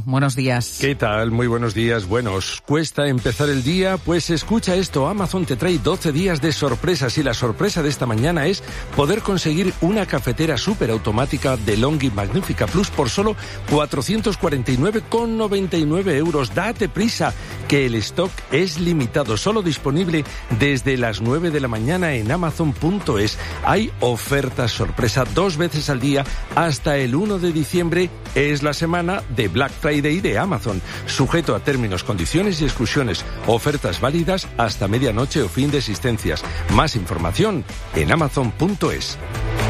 buenos días. ¿Qué tal? Muy buenos días. Bueno, ¿os cuesta empezar el día? Pues escucha esto, Amazon te trae 12 días de sorpresas y la sorpresa de esta mañana es poder conseguir una cafetera superautomática DeLonghi Magnifica Plus por solo 449,99 euros. Date prisa, que el stock es limitado, solo disponible desde las 9 de la mañana en Amazon.es. Hay ofertas sorpresa 2 veces al día hasta el 1 de diciembre. Es la semana de Black Friday de Amazon. Sujeto a términos, condiciones y exclusiones. Ofertas válidas hasta medianoche o fin de existencias. Más información en Amazon.es.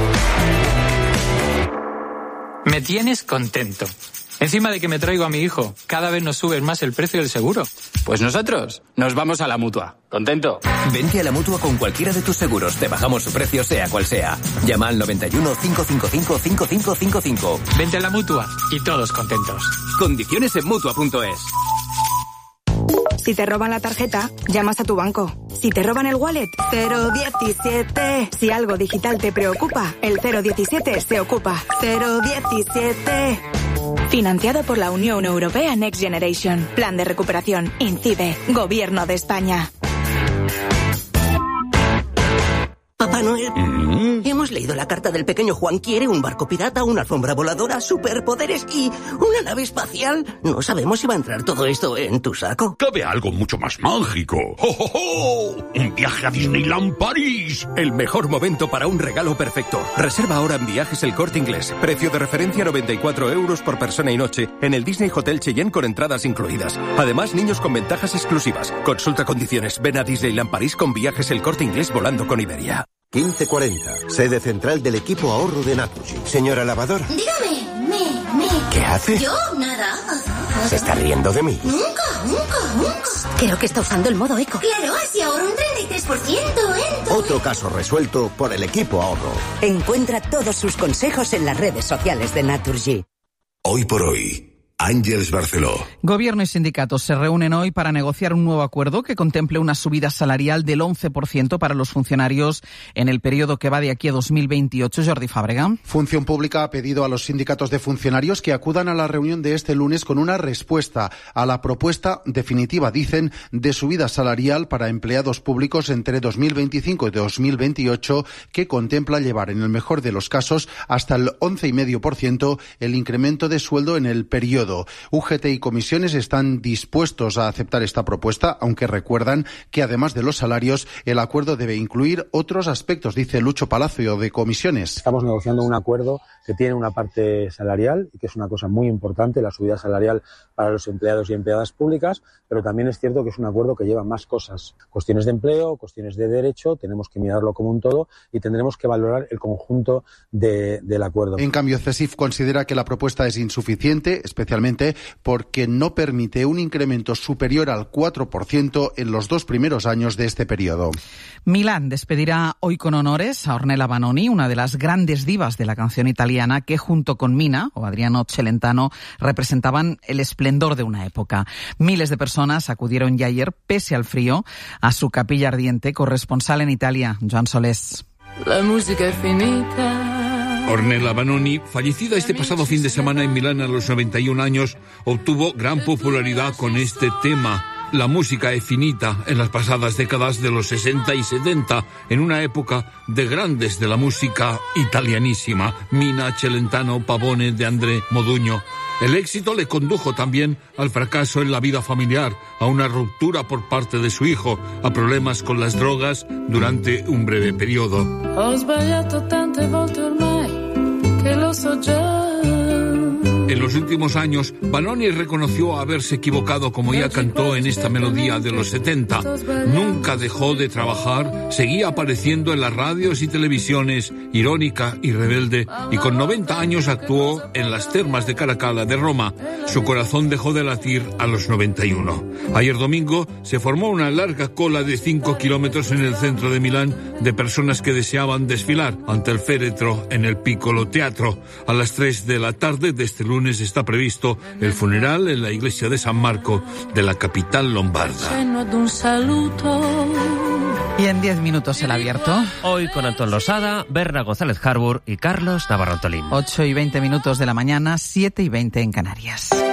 Me tienes contento. Encima de que me traigo a mi hijo, cada vez nos subes más el precio del seguro. Pues nosotros nos vamos a la Mutua. ¿Contento? Vente a la Mutua con cualquiera de tus seguros. Te bajamos su precio sea cual sea. Llama al 91 555 5555. Vente a la Mutua y todos contentos. Condiciones en Mutua.es. Si te roban la tarjeta, llamas a tu banco. Si te roban el wallet, 017. Si algo digital te preocupa, el 017 se ocupa. 017. Financiado por la Unión Europea Next Generation. Plan de recuperación. INCIBE. Gobierno de España. Papá Noel, hemos leído la carta del pequeño Juan. Quiere un barco pirata, una alfombra voladora, superpoderes y una nave espacial. No sabemos si va a entrar todo esto en tu saco. Cabe algo mucho más mágico. ¡Oh, oh, oh! ¡Un viaje a Disneyland París! El mejor momento para un regalo perfecto. Reserva ahora en Viajes El Corte Inglés. Precio de referencia 94 euros por persona y noche en el Disney Hotel Cheyenne con entradas incluidas. Además, niños con ventajas exclusivas. Consulta condiciones. Ven a Disneyland París con Viajes El Corte Inglés volando con Iberia. 1540, sede central del equipo ahorro de Naturgy. Señora lavadora. Dígame, ¿Qué hace? Yo, nada. ¿Se está riendo de mí? Nunca. Creo que está usando el modo eco. Claro, así ahorro un 33% en todo. Otro caso resuelto por el equipo ahorro. Encuentra todos sus consejos en las redes sociales de Naturgy. Hoy por hoy, Àngels Barceló. Gobierno y sindicatos se reúnen hoy para negociar un nuevo acuerdo que contemple una subida salarial del 11% para los funcionarios en el periodo que va de aquí a 2028. Jordi Fàbrega. Función Pública ha pedido a los sindicatos de funcionarios que acudan a la reunión de este lunes con una respuesta a la propuesta definitiva, dicen, de subida salarial para empleados públicos entre 2025 y 2028, que contempla llevar, en el mejor de los casos, hasta el 11,5% el incremento de sueldo en el periodo. UGT y comisiones están dispuestos a aceptar esta propuesta, aunque recuerdan que además de los salarios, el acuerdo debe incluir otros aspectos, dice Lucho Palacio de Comisiones. Estamos negociando un acuerdo que tiene una parte salarial y que es una cosa muy importante, la subida salarial para los empleados y empleadas públicas, pero también es cierto que es un acuerdo que lleva más cosas, cuestiones de empleo, cuestiones de derecho, tenemos que mirarlo como un todo y tendremos que valorar el conjunto del acuerdo. En cambio, CESIF considera que la propuesta es insuficiente, especialmente porque no permite un incremento superior al 4% en los 2 primeros años de este periodo. Milán despedirá hoy con honores a Ornella Vanoni, una de las grandes divas de la canción italiana que junto con Mina o Adriano Celentano representaban el esplendor de una época. Miles de personas acudieron ya ayer, pese al frío, a su capilla ardiente. Corresponsal en Italia, Joan Solés. La música es finita. Ornella Vanoni, fallecida este pasado fin de semana en Milán a los 91 años, obtuvo gran popularidad con este tema. La música è finita en las pasadas décadas de los 60 y 70, en una época de grandes de la música italianísima, Mina, Celentano, Pavone, De André, Modugno. El éxito le condujo también al fracaso en la vida familiar, a una ruptura por parte de su hijo, a problemas con las drogas durante un breve periodo. Ho sbagliato tante volte ormai che lo so già. En los últimos años, Vanoni reconoció haberse equivocado, como ya cantó en esta melodía de los 70. Nunca dejó de trabajar, seguía apareciendo en las radios y televisiones, irónica y rebelde, y con 90 años actuó en las termas de Caracalla de Roma. Su corazón dejó de latir a los 91. Ayer domingo se formó una larga cola de 5 kilómetros en el centro de Milán de personas que deseaban desfilar ante el féretro en el Piccolo Teatro. A las 3 de la tarde de este lunes está previsto el funeral en la iglesia de San Marco de la capital lombarda. Y en 10 minutos el abierto. Hoy con Antón Losada, Berna González Harbour y Carlos Navarro Antolín. 8:20 de la mañana, 7:20 en Canarias.